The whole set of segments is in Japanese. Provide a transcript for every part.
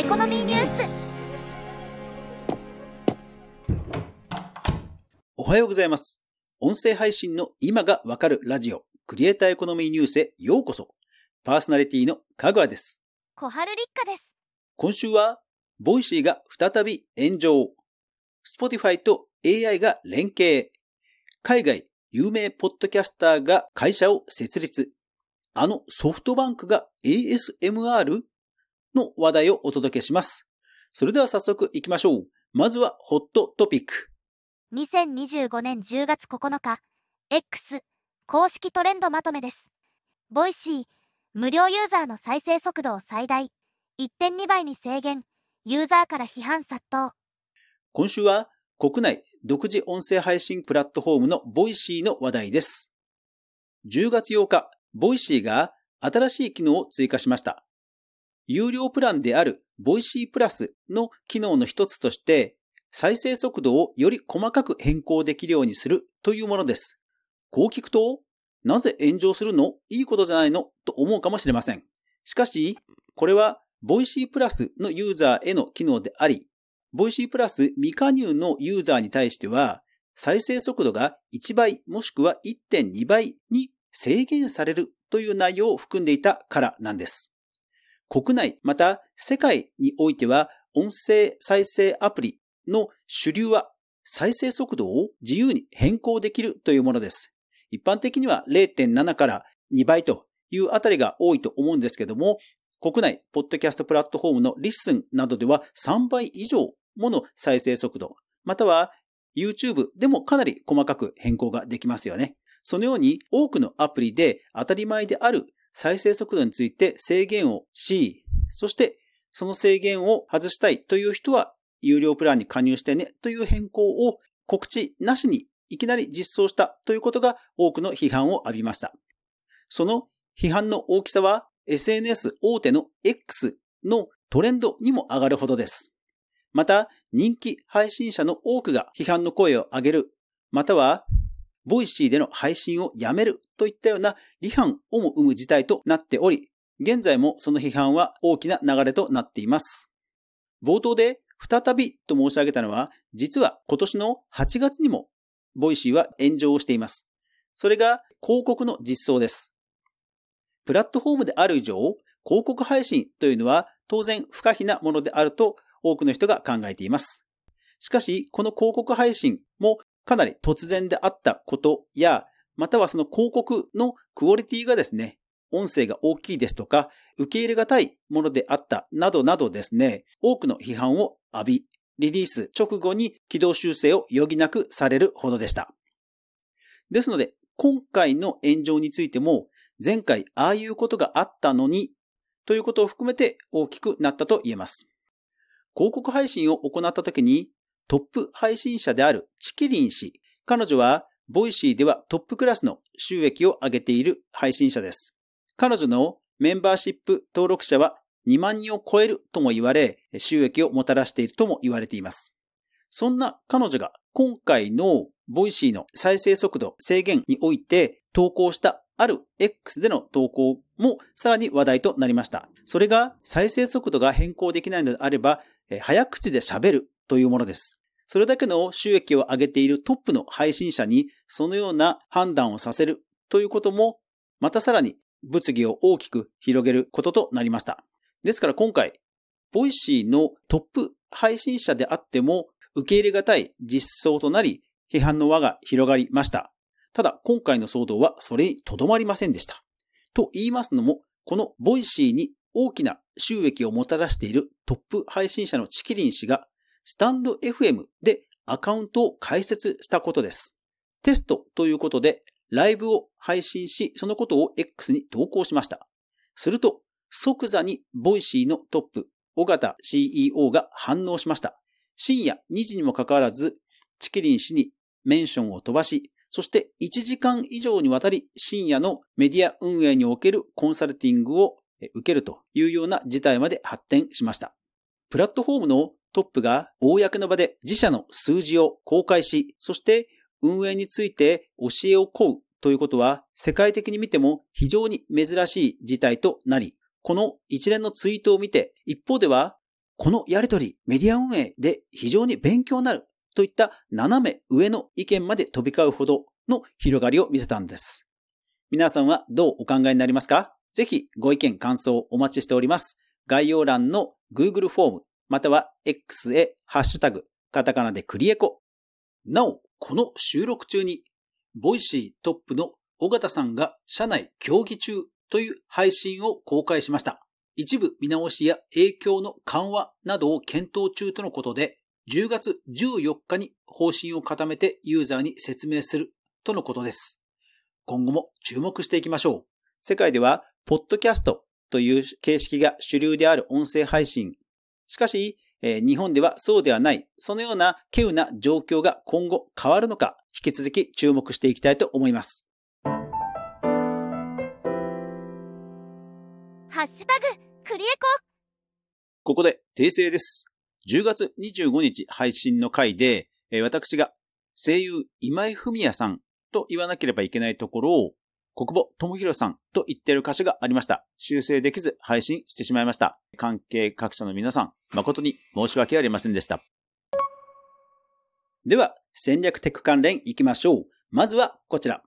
コノミーニュース。 おはようございます。音声配信の今がわかるラジオ、クリエイターエコノミーニュースへようこそ。パーソナリティのかぐわです。 小春立花です。 今週は、ボイシーが再び炎上。Spotify と AI が連携。海外有名ポッドキャスターが会社を設立。ソフトバンクが ASMR の話題をお届けします。それでは早速行きましょう。まずはホットトピック。 2025年10月9日、X 公式トレンドまとめです。ボイシー、無料ユーザーの再生速度を最大 1.2 倍に制限。ユーザーから批判殺到。 今週は国内独自音声配信プラットフォームのボイシーの話題です。10月8日、ボイシーが新しい機能を追加しました。有料プランであるボイシープラスの機能の一つとして、再生速度をより細かく変更できるようにするというものです。こう聞くと、なぜ炎上するの？いいことじゃないの？と思うかもしれません。しかし、これはボイシープラスのユーザーへの機能であり、ボイシープラス未加入のユーザーに対しては、再生速度が1倍もしくは 1.2 倍に制限されるという内容を含んでいたからなんです。国内また世界においては音声再生アプリの主流は再生速度を自由に変更できるというものです。一般的には 0.7 から2倍というあたりが多いと思うんですけども、国内ポッドキャストプラットフォームのリッスンなどでは3倍以上もの再生速度、または YouTube でもかなり細かく変更ができますよね。そのように多くのアプリで当たり前である再生速度について制限をし、そしてその制限を外したいという人は有料プランに加入してねという変更を告知なしにいきなり実装したということが多くの批判を浴びました。その批判の大きさは SNS 大手の X のトレンドにも上がるほどです。また人気配信者の多くが批判の声を上げる、またはボイシーでの配信をやめるといったような離反をも生む事態となっており、現在もその批判は大きな流れとなっています。冒頭で再びと申し上げたのは、実は今年の8月にもボイシーは炎上をしています。それが広告の実装です。プラットフォームである以上、広告配信というのは当然不可避なものであると多くの人が考えています。しかし、この広告配信もかなり突然であったことや、またはその広告のクオリティがですね、音声が大きいですとか、受け入れがたいものであったなどなどですね、多くの批判を浴び、リリース直後に軌道修正を余儀なくされるほどでした。ですので、今回の炎上についても、前回ああいうことがあったのに、ということを含めて大きくなったと言えます。広告配信を行ったときに、トップ配信者であるチキリン氏、彼女はボイシーではトップクラスの収益を上げている配信者です。彼女のメンバーシップ登録者は2万人を超えるとも言われ、収益をもたらしているとも言われています。そんな彼女が今回のボイシーの再生速度制限において投稿したある X での投稿もさらに話題となりました。それが再生速度が変更できないのであれば、早口で喋るというものです。それだけの収益を上げているトップの配信者にそのような判断をさせるということも、またさらに物議を大きく広げることとなりました。ですから今回、ボイシーのトップ配信者であっても受け入れがたい実装となり、批判の輪が広がりました。ただ今回の騒動はそれにとどまりませんでした。と言いますのも、このボイシーに大きな収益をもたらしているトップ配信者のチキリン氏が、スタンド FM でアカウントを開設したことです。テストということでライブを配信し、そのことを X に投稿しました。すると、即座にボイシーのトップ、尾形 CEO が反応しました。深夜2時にもかかわらず、チキリン氏にメンションを飛ばし、そして1時間以上にわたり深夜のメディア運営におけるコンサルティングを受けるというような事態まで発展しました。プラットフォームのトップが公の場で自社の数字を公開し、そして運営について教えを請うということは世界的に見ても非常に珍しい事態となり、この一連のツイートを見て、一方ではこのやりとり、メディア運営で非常に勉強になるといった斜め上の意見まで飛び交うほどの広がりを見せたんです。皆さんはどうお考えになりますか？ぜひご意見感想お待ちしております。概要欄の Google フォームまたは X へハッシュタグカタカナでクリエコ。なお、この収録中にボイシートップの尾形さんが社内協議中という配信を公開しました。一部見直しや影響の緩和などを検討中とのことで、10月14日に方針を固めてユーザーに説明するとのことです。今後も注目していきましょう。世界では、ポッドキャストという形式が主流である音声配信。しかし、日本ではそうではない、そのような稀有な状況が今後変わるのか、引き続き注目していきたいと思います。 ハッシュタグクリエコ。 ここで訂正です。10月25日配信の回で、私が声優今井文也さんと言わなければいけないところを国保智弘さんと言っている箇所がありました。修正できず配信してしまいました。関係各社の皆さん、誠に申し訳ありませんでした。では、戦略テク関連いきましょう。まずはこちら。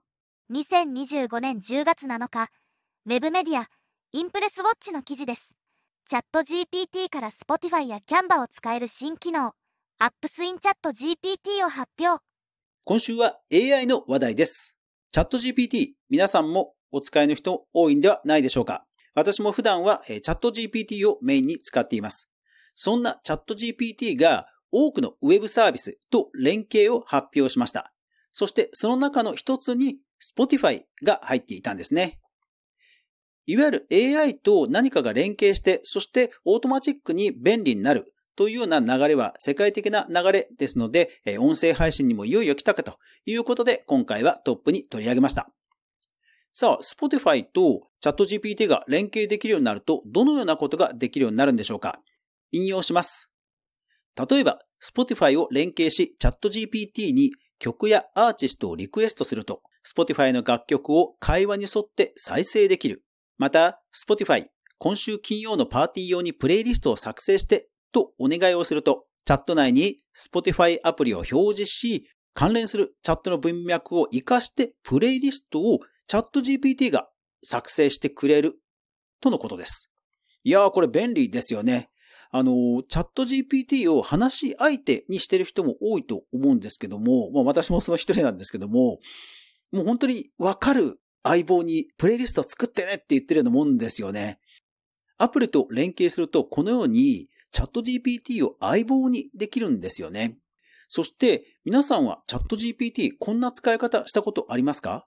2025年10月7日、ウェブメディア、インプレスウォッチの記事です。チャット GPT から Spotify や Canva を使える新機能、Apps in Chat GPT を発表。 今週は AI の話題です。チャット GPT、皆さんもお使いの人多いんではないでしょうか。私も普段はチャット GPT をメインに使っています。そんなチャット GPT が多くのウェブサービスと連携を発表しました。そしてその中の一つに Spotify が入っていたんですね。いわゆる AI と何かが連携して、そしてオートマチックに便利になるというような流れは世界的な流れですので、音声配信にもいよいよ来たかということで、今回はトップに取り上げました。さあ、Spotify と ChatGPT が連携できるようになると、どのようなことができるようになるんでしょうか。引用します。例えば、Spotify を連携し、ChatGPT に曲やアーティストをリクエストすると、Spotify の楽曲を会話に沿って再生できる。また、Spotify、今週金曜のパーティー用にプレイリストを作成してとお願いをすると、チャット内に Spotify アプリを表示し、関連するチャットの文脈を活かしてプレイリストをチャット GPT が作成してくれるとのことです。いやー、これ便利ですよね。チャット GPT を話し相手にしてる人も多いと思うんですけども、私もその一人なんですけども、もう本当にわかる相棒にプレイリストを作ってねって言ってるようなもんですよね。アプリと連携するとこのようにチャット GPT を相棒にできるんですよね。そして皆さんはチャット GPT こんな使い方したことありますか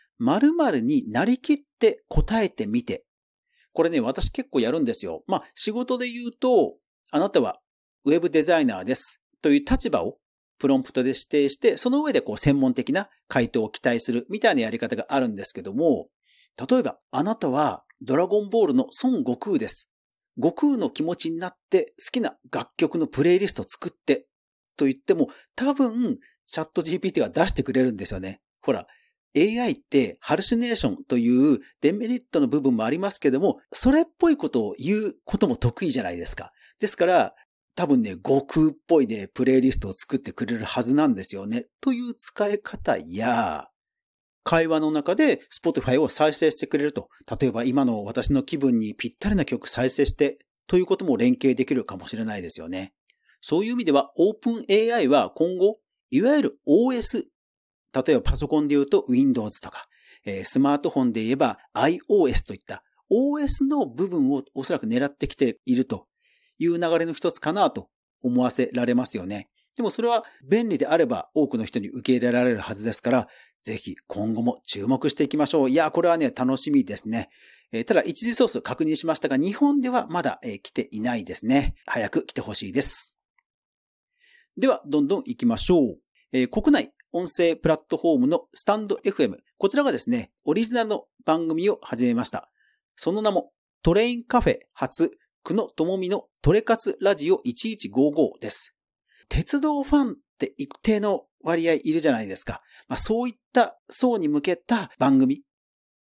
？〇〇になりきって答えてみて。これね、私結構やるんですよ。仕事で言うと、あなたはウェブデザイナーですという立場をプロンプトで指定して、その上で専門的な回答を期待するみたいなやり方があるんですけども、例えば、あなたはドラゴンボールの孫悟空です。悟空の気持ちになって好きな楽曲のプレイリストを作ってと言っても、多分チャット GPT が出してくれるんですよね。ほら、AI ってハルシネーションというデメリットの部分もありますけども、それっぽいことを言うことも得意じゃないですか。ですから、多分ね、悟空っぽいね、プレイリストを作ってくれるはずなんですよね。という使い方や、会話の中で Spotify を再生してくれると。例えば今の私の気分にぴったりな曲再生してということも連携できるかもしれないですよね。そういう意味では OpenAI は今後、いわゆる OS、例えばパソコンで言うと Windows とか、スマートフォンで言えば iOS といった OS の部分をおそらく狙ってきているという流れの一つかなと思わせられますよね。でもそれは便利であれば多くの人に受け入れられるはずですから、ぜひ今後も注目していきましょう。いや、これはね、楽しみですね。ただ一時ソース確認しましたが、日本ではまだ、来ていないですね。早く来てほしいです。では、どんどん行きましょう。国内音声プラットフォームのスタンド FM。こちらがですね、オリジナルの番組を始めました。その名も、トレインカフェ初、久野智美のトレカツラジオ1155です。鉄道ファンって一定の割合いるじゃないですか。そういった層に向けた番組。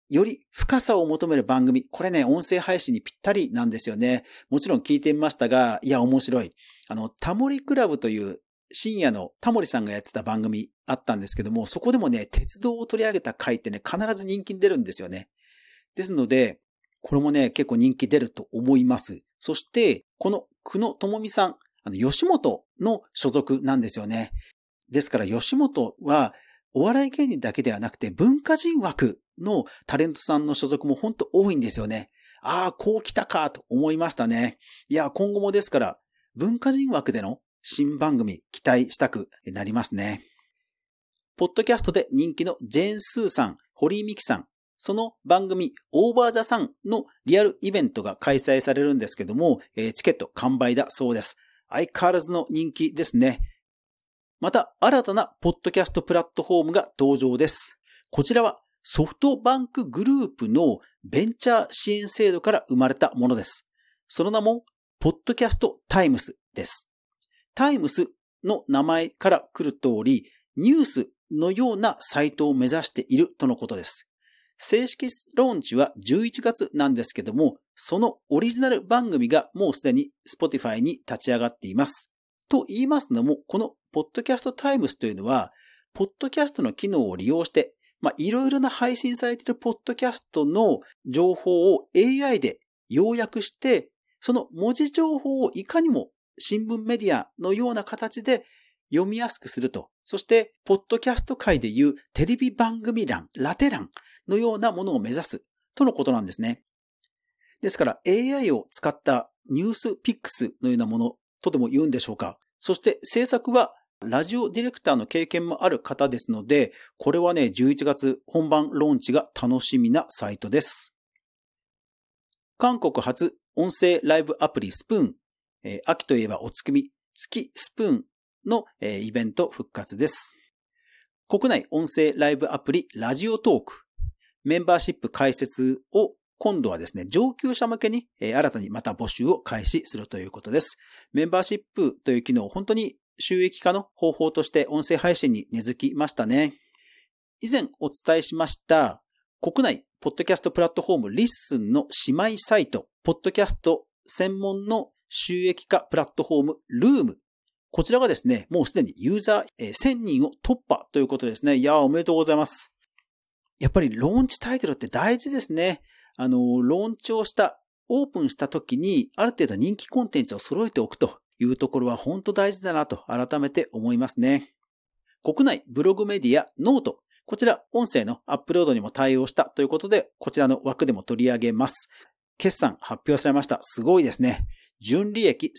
より深さを求める番組、これね、音声配信にぴったりなんですよね。もちろん聞いてみましたが、いや、面白い。タモリクラブという深夜のタモリさんがやってた番組あったんですけども、そこでもね、鉄道を取り上げた回ってね、必ず人気に出るんですよね。ですので、これもね、結構人気出ると思います。そして、この久野智美さん、吉本の所属なんですよね。ですから吉本はお笑い芸人だけではなくて文化人枠のタレントさんの所属も本当多いんですよね。ああ、こう来たかと思いましたね。いや、今後もですから文化人枠での新番組期待したくなりますね。ポッドキャストで人気のジェーン・スーさん、堀井美樹さん、その番組オーバーザさんのリアルイベントが開催されるんですけども、チケット完売だそうです。相変わらずの人気ですね。また新たなポッドキャストプラットフォームが登場です。こちらはソフトバンクグループのベンチャー支援制度から生まれたものです。その名もポッドキャストタイムスです。タイムスの名前から来る通り、ニュースのようなサイトを目指しているとのことです。正式ローンチは11月なんですけども、そのオリジナル番組がもうすでに Spotify に立ち上がっています。と言いますのも、このポッドキャストタイムスというのは、ポッドキャストの機能を利用して、いろいろな配信されているポッドキャストの情報を AI で要約して、その文字情報をいかにも新聞メディアのような形で読みやすくすると。そして、ポッドキャスト界でいうテレビ番組欄、ラテ欄のようなものを目指すとのことなんですね。ですから AI を使ったニュースピックスのようなものとでも言うんでしょうか。そして制作はラジオディレクターの経験もある方ですので、これはね、11月本番ローンチが楽しみなサイトです。韓国初音声ライブアプリスプーン、秋といえばお月見、月スプーンのイベント復活です。国内音声ライブアプリラジオトーク、メンバーシップ開設を今度はですね、上級者向けに新たにまた募集を開始するということです。メンバーシップという機能、本当に収益化の方法として音声配信に根付きましたね。以前お伝えしました国内ポッドキャストプラットフォームリッスンの姉妹サイト、ポッドキャスト専門の収益化プラットフォームルーム。こちらがですね、もうすでにユーザー1000人を突破ということですね。いやー、おめでとうございます。やっぱりローンチタイトルって大事ですね。ローンチをオープンした時にある程度人気コンテンツを揃えておくというところは本当大事だなと改めて思いますね。国内ブログメディアノート、こちら音声のアップロードにも対応したということで、こちらの枠でも取り上げます。決算発表されました。すごいですね。純利益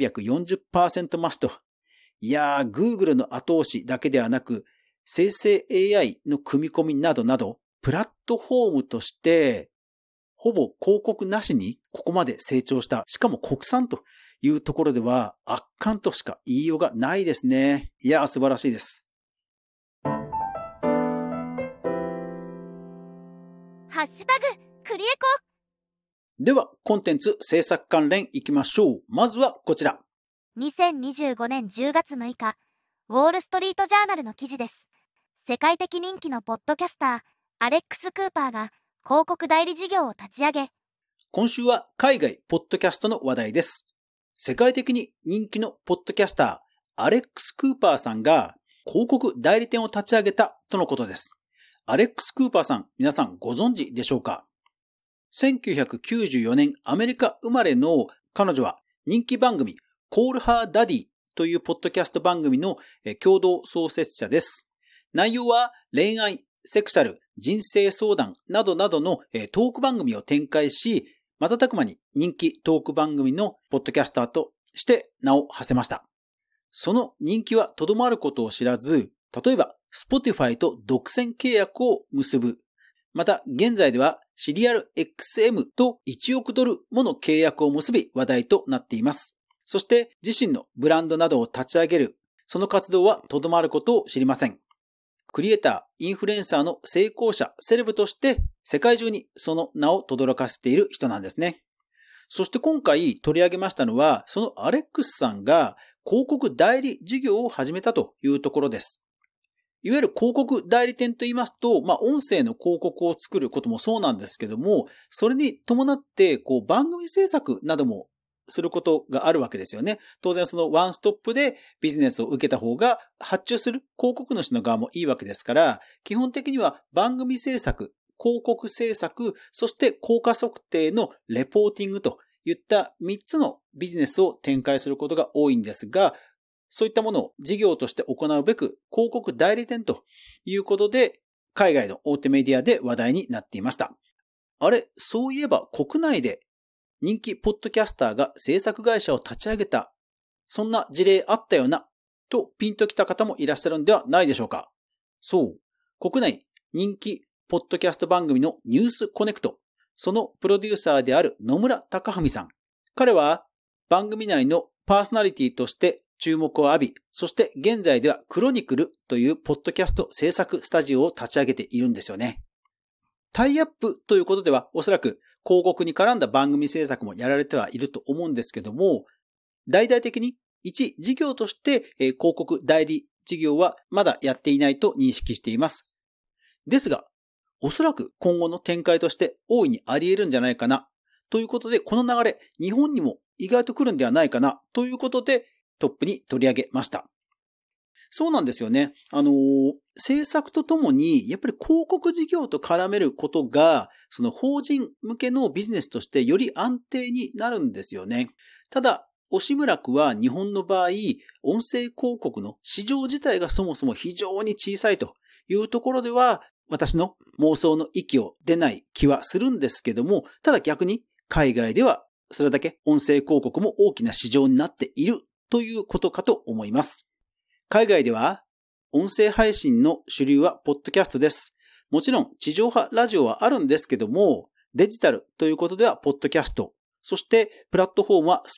340% 増しと。いやー、Google の後押しだけではなく、生成 AI の組み込みなどなど、プラットフォームとして、ほぼ広告なしにここまで成長した。しかも国産というところでは圧巻としか言いようがないですね。いやー、素晴らしいです。 ハッシュタグクリエコ。 ではコンテンツ制作関連いきましょう。まずはこちら。 2025年10月6日、ウォールストリートジャーナルの記事です。世界的人気のポッドキャスター、アレックス・クーパーが広告代理事業を立ち上げ。 今週は海外ポッドキャストの話題です。世界的に人気のポッドキャスター、アレックス・クーパーさんが広告代理店を立ち上げたとのことです。アレックス・クーパーさん、皆さんご存知でしょうか？ 1994年アメリカ生まれの彼女は人気番組 Call Her Daddy というポッドキャスト番組の共同創設者です。内容は恋愛、セクシャル、人生相談などなどのトーク番組を展開し、瞬く間に人気トーク番組のポッドキャスターとして名を馳せました。その人気はとどまることを知らず、例えば Spotify と独占契約を結ぶ。また現在ではシリアル XM と1億ドルもの契約を結び話題となっています。そして自身のブランドなどを立ち上げる。その活動はとどまることを知りません。クリエイター、インフルエンサーの成功者、セレブとして世界中にその名を轟かせている人なんですね。そして今回取り上げましたのは、そのアレックスさんが広告代理事業を始めたというところです。 いわゆる広告代理店と言いますと、音声の広告を作ることもそうなんですけども、それに伴って、番組制作などもすることがあるわけですよね。当然そのワンストップでビジネスを受けた方が発注する広告主の側もいいわけですから、基本的には番組制作、広告制作、そして効果測定のレポーティングといった3つのビジネスを展開することが多いんですが、そういったものを事業として行うべく広告代理店ということで海外の大手メディアで話題になっていました。あれ、そういえば国内で人気ポッドキャスターが制作会社を立ち上げた、そんな事例あったよな、とピンときた方もいらっしゃるんではないでしょうか。そう、国内人気ポッドキャスト番組のニュースコネクト、そのプロデューサーである野村貴文さん。彼は番組内のパーソナリティとして注目を浴び、そして現在ではクロニクルというポッドキャスト制作スタジオを立ち上げているんですよね。タイアップということではおそらく広告に絡んだ番組制作もやられてはいると思うんですけども、大々的に一事業として広告代理事業はまだやっていないと認識しています。ですが、おそらく今後の展開として大いにあり得るんじゃないかなということで、この流れ日本にも意外と来るんではないかなということでトップに取り上げました。そうなんですよね。制作とともにやっぱり広告事業と絡めることがその法人向けのビジネスとしてより安定になるんですよね。ただ押村区は日本の場合音声広告の市場自体がそもそも非常に小さいというところでは私の妄想の域を出ない気はするんですけども、ただ逆に海外ではそれだけ音声広告も大きな市場になっているということかと思います。海外では音声配信の主流はポッドキャストです。もちろん地上波ラジオはあるんですけども、デジタルということではポッドキャスト、そしてプラットフォームは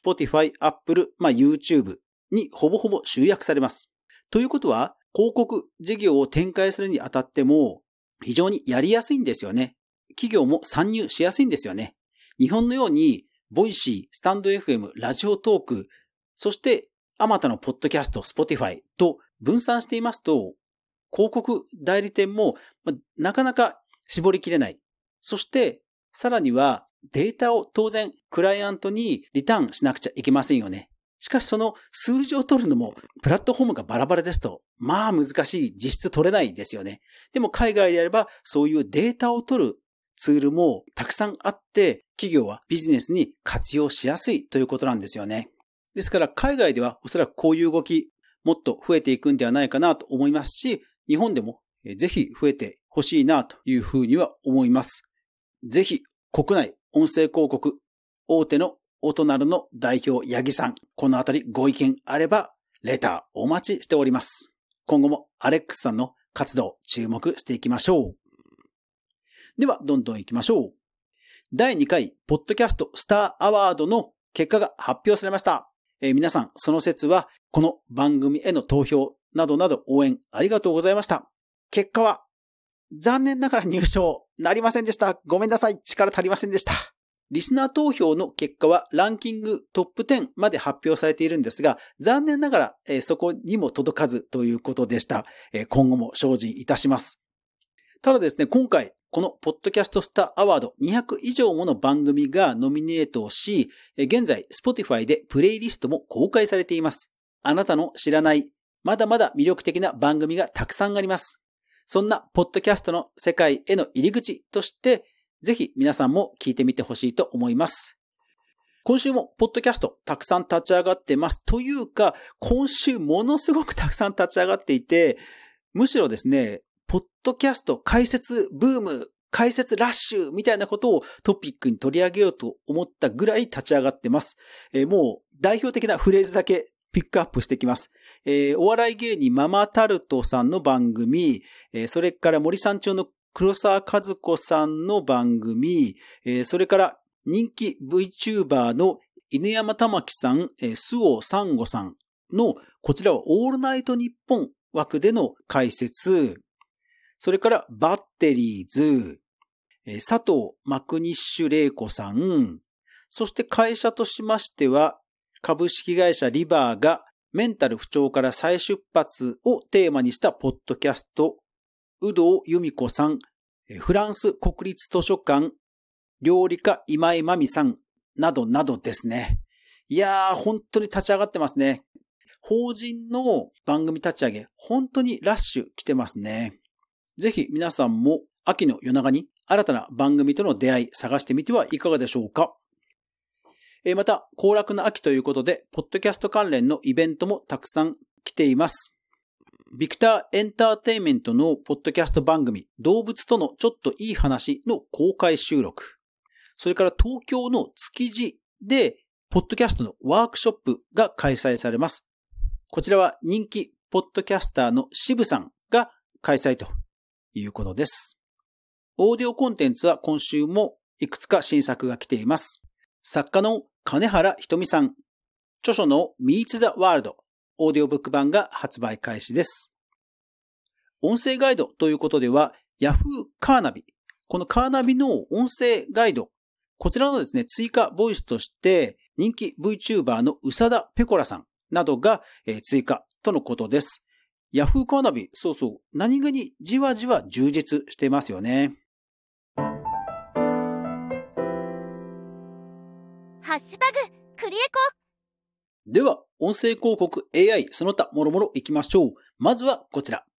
Spotify、Apple、YouTube にほぼほぼ集約されます。ということは広告事業を展開するにあたっても非常にやりやすいんですよね。企業も参入しやすいんですよね。日本のようにボイシー、スタンド FM、ラジオトーク、そしてあまたのポッドキャスト、Spotify と分散していますと、広告代理店もなかなか絞りきれない。そしてさらにはデータを当然クライアントにリターンしなくちゃいけませんよね。しかしその数字を取るのもプラットフォームがバラバラですと、難しい、実質取れないですよね。でも海外であればそういうデータを取るツールもたくさんあって企業はビジネスに活用しやすいということなんですよね。ですから海外ではおそらくこういう動きもっと増えていくんではないかなと思いますし、日本でもぜひ増えてほしいなというふうには思います。ぜひ国内音声広告大手のオトナルの代表八木さん、このあたりご意見あればレターお待ちしております。今後もアレックスさんの活動注目していきましょう。ではどんどん行きましょう。第2回ポッドキャストスターアワードの結果が発表されました。皆さんその説はこの番組への投票などなど応援ありがとうございました。結果は残念ながら入賞なりませんでした。ごめんなさい。力足りませんでした。リスナー投票の結果はランキングトップ10まで発表されているんですが、残念ながらそこにも届かずということでした。今後も精進いたします。ただですね、今回このポッドキャストスターアワード200以上もの番組がノミネートをし、現在 Spotify でプレイリストも公開されています。あなたの知らないまだまだ魅力的な番組がたくさんあります。そんなポッドキャストの世界への入り口としてぜひ皆さんも聞いてみてほしいと思います。今週もポッドキャストたくさん立ち上がってます。というか、今週ものすごくたくさん立ち上がっていて、むしろですね、ポッドキャスト解説ブーム、解説ラッシュみたいなことをトピックに取り上げようと思ったぐらい立ち上がってます。もう代表的なフレーズだけピックアップしてきます。お笑い芸人ママタルトさんの番組、それから森三中の黒沢和子さんの番組、それから人気 VTuber の犬山玉木さん、周防三吾さんのこちらはオールナイトニッポン枠での解説、それからバッテリーズ、佐藤マクニッシュ玲子さん、そして会社としましては株式会社リバーがメンタル不調から再出発をテーマにしたポッドキャスト、有働由美子さん、フランス国立図書館、料理家今井真美さん、などなどですね。いやー、本当に立ち上がってますね。法人の番組立ち上げ、本当にラッシュ来てますね。ぜひ皆さんも秋の夜長に新たな番組との出会い探してみてはいかがでしょうか。また、行楽の秋ということで、ポッドキャスト関連のイベントもたくさん来ています。ビクターエンターテインメントのポッドキャスト番組、動物とのちょっといい話の公開収録。それから東京の築地で、ポッドキャストのワークショップが開催されます。こちらは人気ポッドキャスターの渋さんが開催ということです。オーディオコンテンツは今週もいくつか新作が来ています。作家の金原ひとみさん、著書の Meets the World、オーディオブック版が発売開始です。音声ガイドということでは、Yahoo カーナビ、このカーナビの音声ガイド、こちらのですね、追加ボイスとして人気 VTuber の宇佐田ペコラさんなどが追加とのことです。Yahoo カーナビ、そうそう、何気にじわじわ充実していますよね。 ハッシュタグクリエコ。 では、音声広告 AI その他もろもろいきましょう。まずはこちら。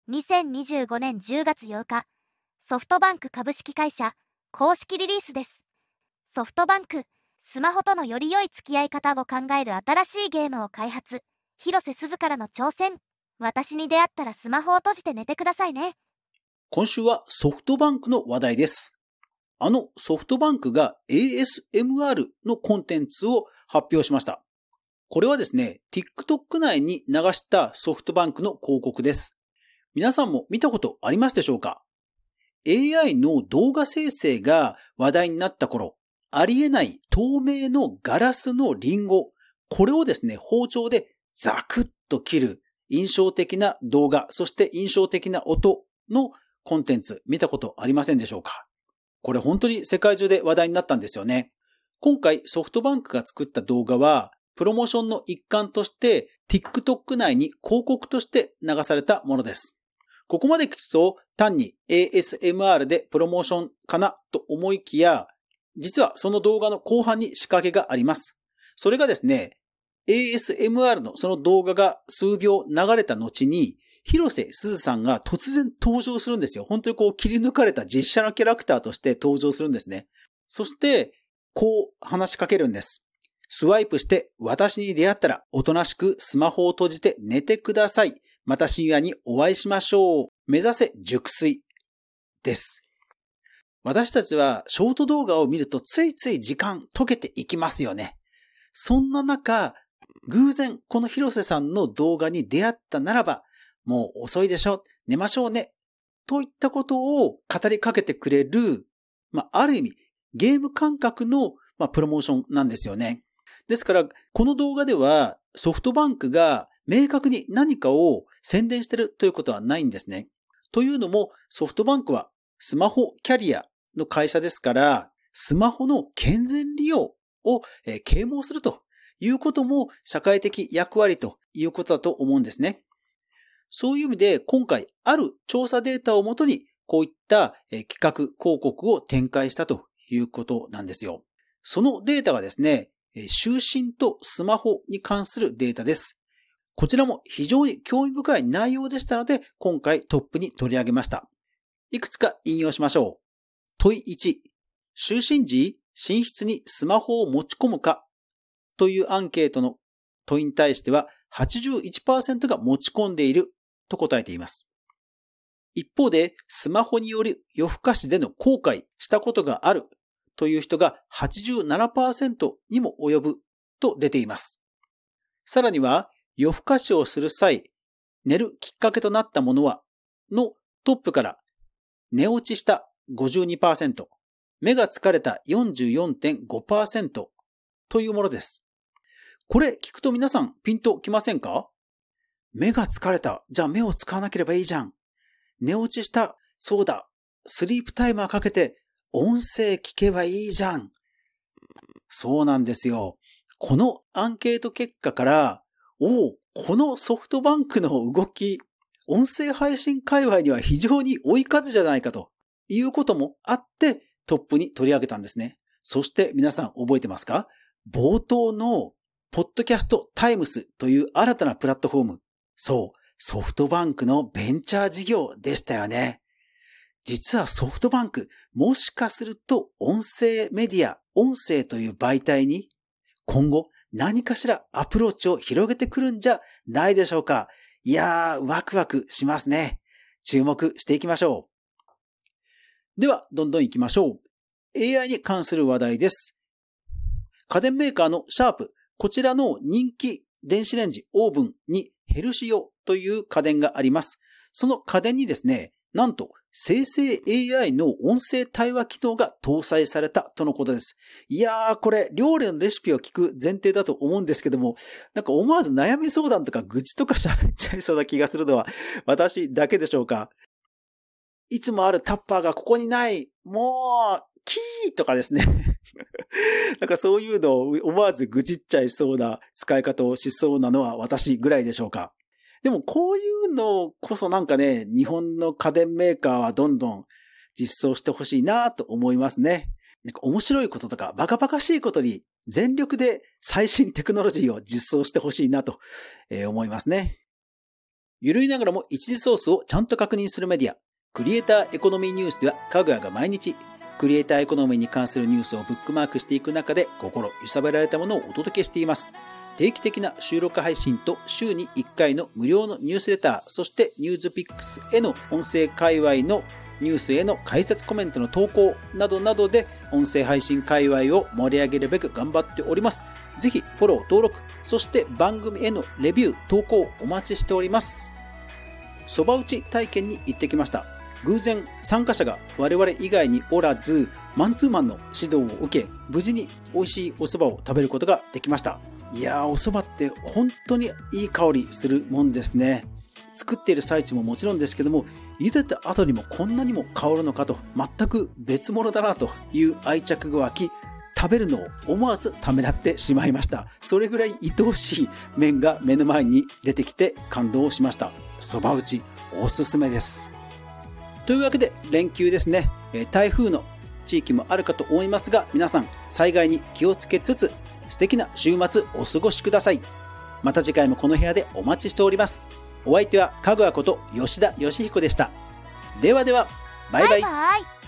2025年10月8日、ソフトバンク株式会社公式リリースです。ソフトバンク、スマホとのより良い付き合い方を考える新しいゲームを開発。広瀬すずからの挑戦。私に出会ったらスマホを閉じて寝てくださいね。 今週はソフトバンクの話題です。ソフトバンクが ASMR のコンテンツを発表しました。これはですね、TikTok 内に流したソフトバンクの広告です。皆さんも見たことありますでしょうか？ AI の動画生成が話題になった頃、ありえない透明のガラスのリンゴ、これをですね、包丁でザクッと切る印象的な動画、そして印象的な音のコンテンツ、見たことありませんでしょうか？これ本当に世界中で話題になったんですよね。今回ソフトバンクが作った動画は、プロモーションの一環として TikTok 内に広告として流されたものです。ここまで聞くと単に ASMR でプロモーションかなと思いきや、実はその動画の後半に仕掛けがあります。それがですね、ASMR のその動画が数秒流れた後に、広瀬すずさんが突然登場するんですよ。本当に切り抜かれた実写のキャラクターとして登場するんですね。そして、こう話しかけるんです。スワイプして私に出会ったらおとなしくスマホを閉じて寝てください。また深夜にお会いしましょう。目指せ熟睡です。私たちはショート動画を見るとついつい時間溶けていきますよね。そんな中、偶然この広瀬さんの動画に出会ったならば、もう遅いでしょ、寝ましょうね、といったことを語りかけてくれる、ある意味ゲーム感覚のプロモーションなんですよね。ですから、この動画ではソフトバンクが明確に何かを宣伝しているということはないんですね。というのも、ソフトバンクはスマホキャリアの会社ですから、スマホの健全利用を啓蒙するということも社会的役割ということだと思うんですね。そういう意味で今回ある調査データをもとにこういった企画広告を展開したということなんですよ。そのデータがですね、就寝とスマホに関するデータです。こちらも非常に興味深い内容でしたので今回トップに取り上げました。いくつか引用しましょう。問い1、就寝時寝室にスマホを持ち込むかというアンケートの問いに対しては 81% が持ち込んでいると答えています。一方で、スマホによる夜更かしでの後悔したことがあるという人が 87% にも及ぶと出ています。さらには、夜更かしをする際、寝るきっかけとなったものはのトップから、寝落ちした 52%、目が疲れた 44.5% というものです。これ聞くと皆さんピンときませんか？目が疲れた。じゃあ目を使わなければいいじゃん。寝落ちした。そうだ。スリープタイマーかけて音声聞けばいいじゃん。そうなんですよ。このアンケート結果から、ここのソフトバンクの動き、音声配信界隈には非常に追い風じゃないかということもあってトップに取り上げたんですね。そして皆さん覚えてますか？冒頭のポッドキャストタイムスという新たなプラットフォーム。そう、ソフトバンクのベンチャー事業でしたよね。実はソフトバンク、もしかすると音声メディア、音声という媒体に今後何かしらアプローチを広げてくるんじゃないでしょうか。いやー、ワクワクしますね。注目していきましょう。では、どんどん行きましょう。AI に関する話題です。家電メーカーのシャープ、こちらの人気電子レンジオーブンにヘルシオという家電があります。その家電にですね、なんと生成 AI の音声対話機能が搭載されたとのことです。いやー、これ料理のレシピを聞く前提だと思うんですけども、なんか思わず悩み相談とか愚痴とか喋っちゃいそうな気がするのは私だけでしょうか。いつもあるタッパーがここにない、もうキーとかですね。なんかそういうのを思わず愚痴っちゃいそうな使い方をしそうなのは私ぐらいでしょうか。でもこういうのこそなんかね、日本の家電メーカーはどんどん実装してほしいなと思いますね。なんか面白いこととかバカバカしいことに全力で最新テクノロジーを実装してほしいなと思いますね。ゆるいながらも一時ソースをちゃんと確認するメディア、クリエイターエコノミーニュースではかぐやが毎日クリエイターエコノミーに関するニュースをブックマークしていく中で心揺さぶられたものをお届けしています。定期的な収録配信と週に1回の無料のニュースレター、そしてニュースピックスへの音声界隈のニュースへの解説コメントの投稿などなどで音声配信界隈を盛り上げるべく頑張っております。ぜひフォロー、登録、そして番組へのレビュー、投稿お待ちしております。そば打ち体験に行ってきました。偶然参加者が我々以外におらず、マンツーマンの指導を受け、無事に美味しいお蕎麦を食べることができました。いやー、お蕎麦って本当にいい香りするもんですね。作っている最中ももちろんですけども、茹でた後にもこんなにも香るのかと、全く別物だなという愛着が湧き、食べるのを思わずためらってしまいました。それぐらい愛おしい麺が目の前に出てきて感動しました。蕎麦打ちおすすめです。というわけで連休ですね。台風の地域もあるかと思いますが、皆さん災害に気をつけつつ素敵な週末お過ごしください。また次回もこの部屋でお待ちしております。お相手はかぐわこと吉田義彦でした。ではでは、バイバイ。 バイバイ。